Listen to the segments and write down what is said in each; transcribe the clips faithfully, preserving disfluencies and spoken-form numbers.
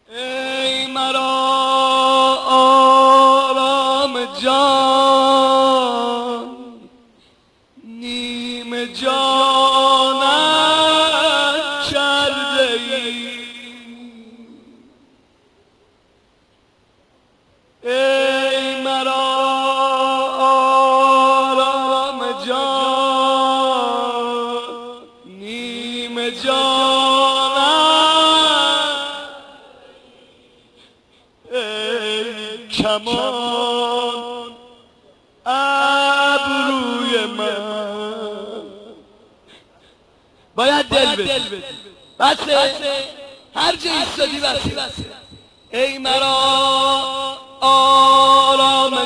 ای مرا آرام جان، نیم جانم کرده ای. ای مرا آرام جان، نیم جانم. ای کمان ابروی من، باید دل بدی، بسه هر جا ایستادی بسه. ای مرا آرام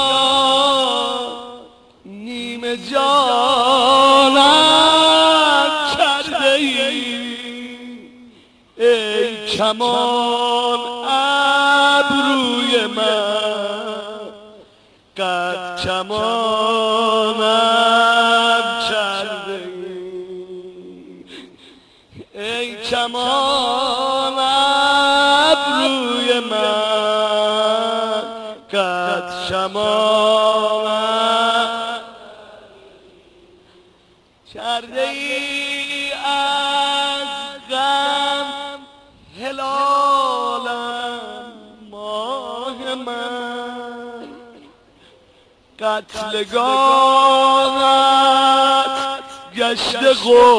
جان، نیم جانم کرده ای. ای کمان ابروی من، قد کمانم کرده ای. ای کمان ابروی من، قد کمانم کرده ای. از غم هلالم ماه من، قتلگاهت گشته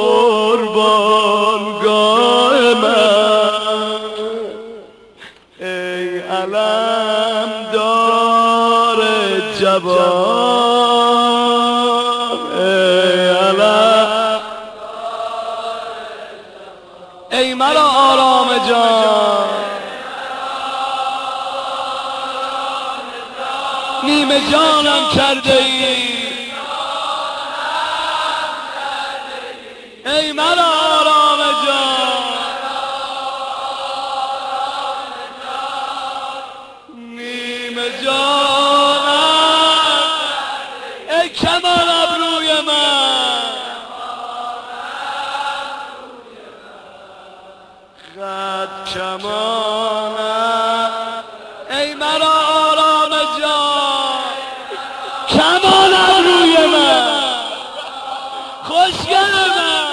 قربانگاه من. ای علم دار جوان، ای علم، ای مرا آرام جان، نیم جانم کرده ای. ای مرا آرام جان، نیم جانم. ای کمان ابروی من، قد کمانم. ای مرا آرام جان، کمان ابروی من، خوشگل من.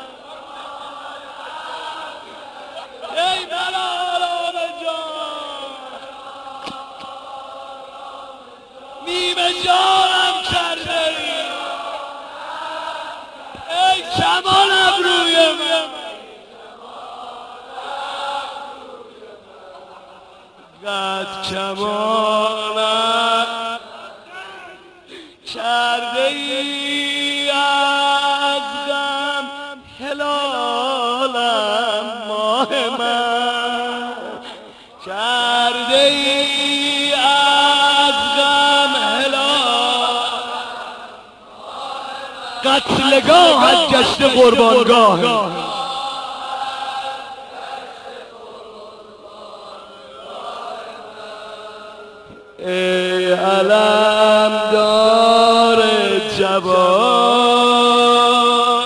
ای مرا آرام جان، نیمه جانم کرده ای. ای کمان ابروی من، قد کمانم کرده ای. از غم هلالم ماه من، کرده ای. از غم هلال قتلگاهت گشته قربانگاه. ای علم دار جوان،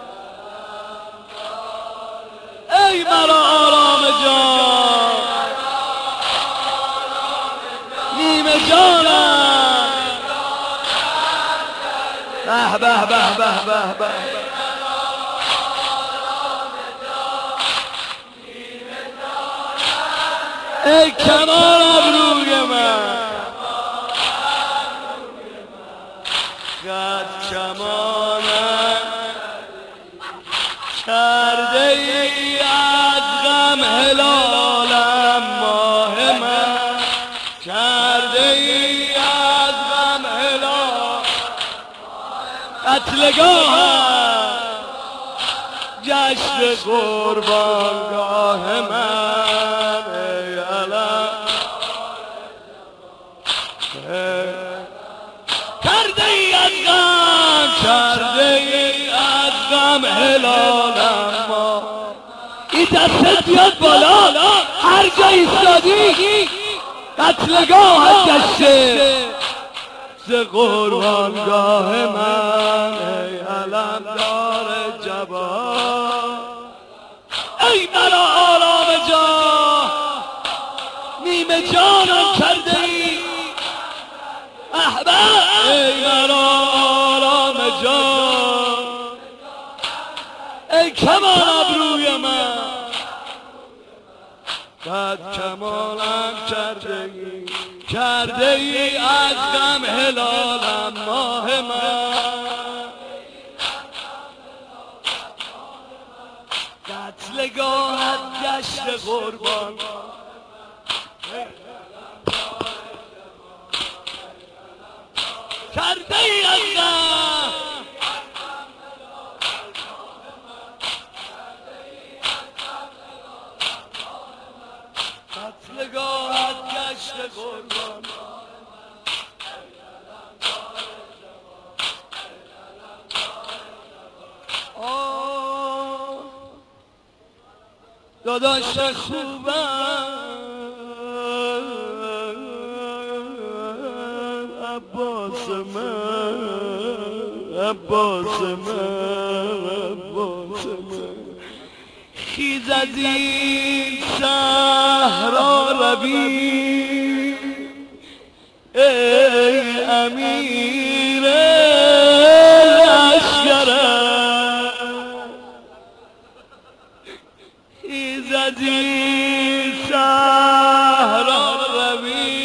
ای مرا آرام جان، نیم جانم. به به به به به به. ای کمان ابروی من، قد کمانم کرده ای. از غم هلالم ماه من، کرده ای. از غم هلال قتلگاهم گشت قربانگاه من. ای علم کرده ای از غم، کرده ای از غم هلالم ما. این دستت بیاد بالا، هر جا ایستادی قتلگاهت گشته ز قربانگاه من. ای علم دار جوان، ای مرا آرام جان، نیمه جانم کرده ای احباب ای مرا آرام جان ای کمان ابروی من قد کمالم کرده ای کرده ای از غم هلالم ماه من قتلگاهت گشت قربان کرده ای از غم قتلگاهت گشت قربان آه داداش خوبم عباس من عباس من عباس من خیز از این صحرا روی ای امیر لشکرم خیز از این صحرا روی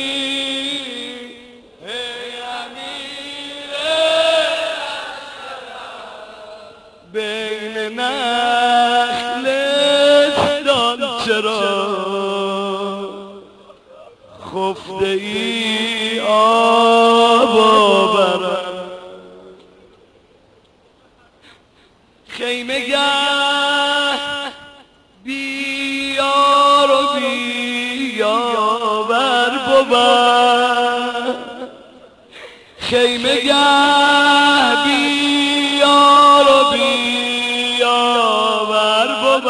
ای امیر لشکرم بین نخل چرا خفته ای آب آورم خیمه گه بیار و بیاور بود خیمه گه بیار و بیاور بود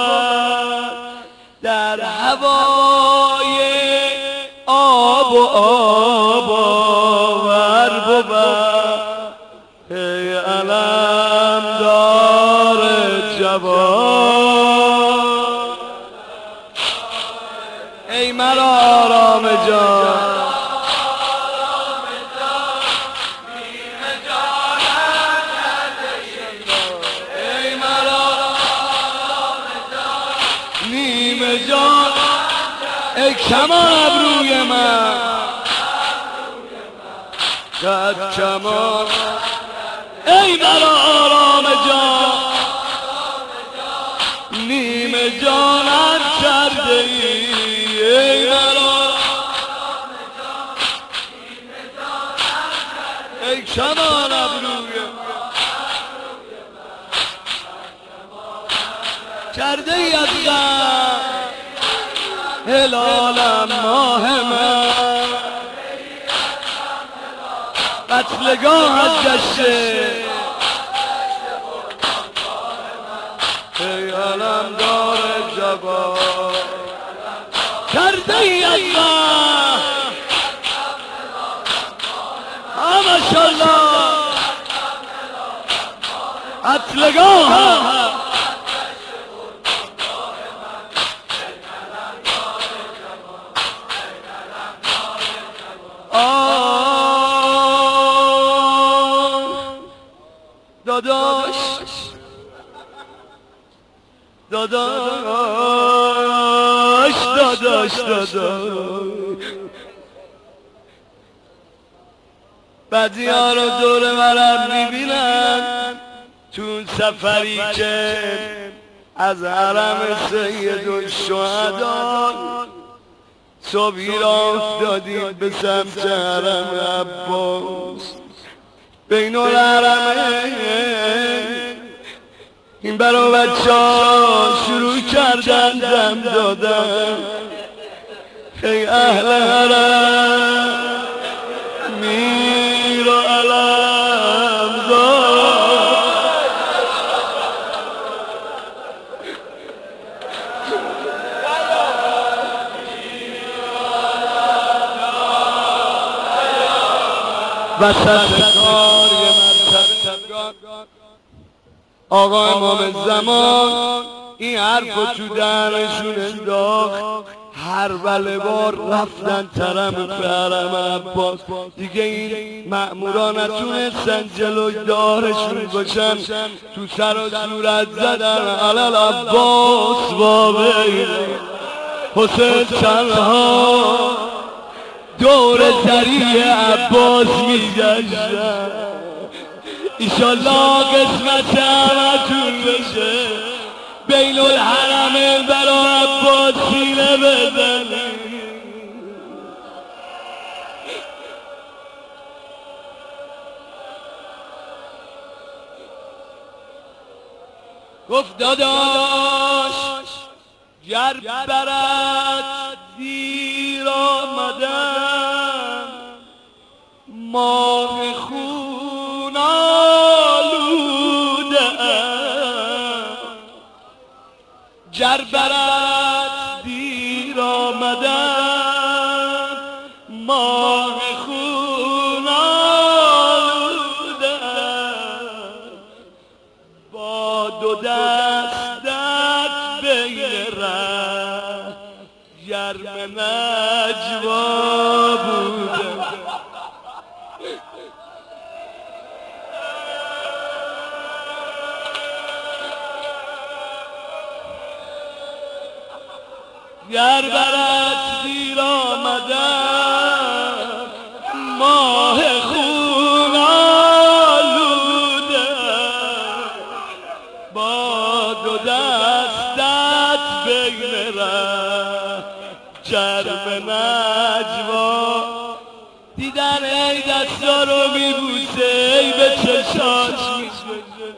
در هوای آب و آب آور بود ای علم دار جوان ای مرا آرام جان ای کمان ابروی من قد کمان ای مرا آرام جان نیمه جانم کرده ای ای مرا ای کمان ابروی کرده ای از غم هلالم ماه من قتلگاهت گشته ای علم دار جوان کرده ای از غم ماشاءالله قتلگاهت داداش داداش داداش داداش بعضی‌ها رو دور مرم میبینن تو سفری که از حرم سید الشهدا صبحی را افتادیم به سمت حرم عباس بین الحرمین این برا بچه ها شروع کردن دم دادن ای اهل حرم میر و علم دار وسط کار یه مرتب آقا امام زمان این حرف رو تو دهنشون انداخت هر بله بار رفتن ترم حرم عباس، دیگه این مأمورا نتونستن جلوی دارشون باشن، تو سر و صورت زدن علل عباس بابی حسین تنها دور ذریع عباس میگشتن. ایشالله قسمت همتون بشه بین الحرمین برا عباس سینه بزنی. گفت داداش گر برد دیر آمدم ماه خون آلودم، گر برد دیر آمدم ماه خون آلودم، با دو دستت بین ره گرم نجوا بودم. گر برت دیر آمدم ماه خون آلودم، با دو دستت بین ره جرم نجوا. دیدن ای دستا رو میبوسه ای به چشاش میشه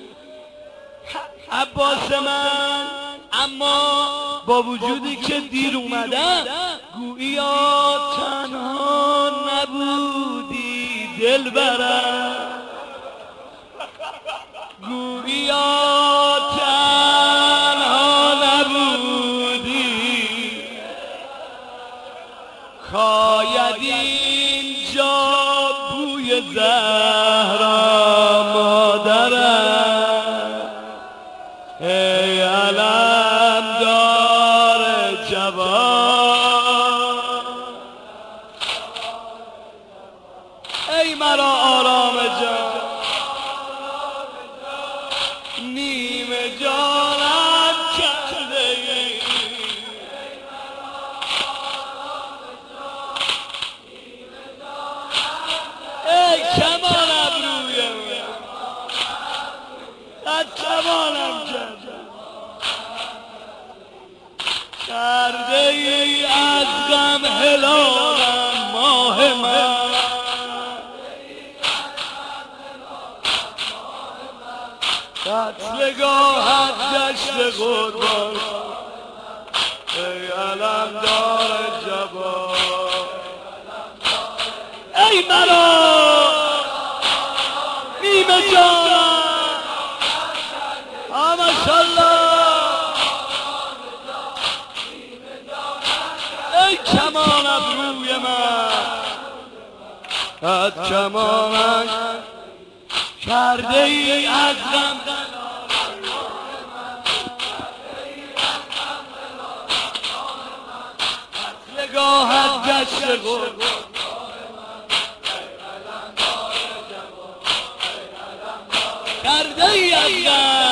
عباس من، اما با وجودی که دیر اومدم گوییا تنها نبودی دلبرم، گوییا تنها نبودی، شاید اینجا بوی زهرا مادرم، ای علمدار جوان، ای مرا آرام جان نیمه جانم کرده ای، ای کمان ابروی من از کمانم کرده کرده ای، از غم هلالم ماه من، قتلگاهت دشت قربان، ای علمدار جوان، ای مرا نیمه جانم ماشاءالله، ای کمان ابروی من از کمانش کرده ای، از غم قتلگاهت دشت قربان، کرده ای از غم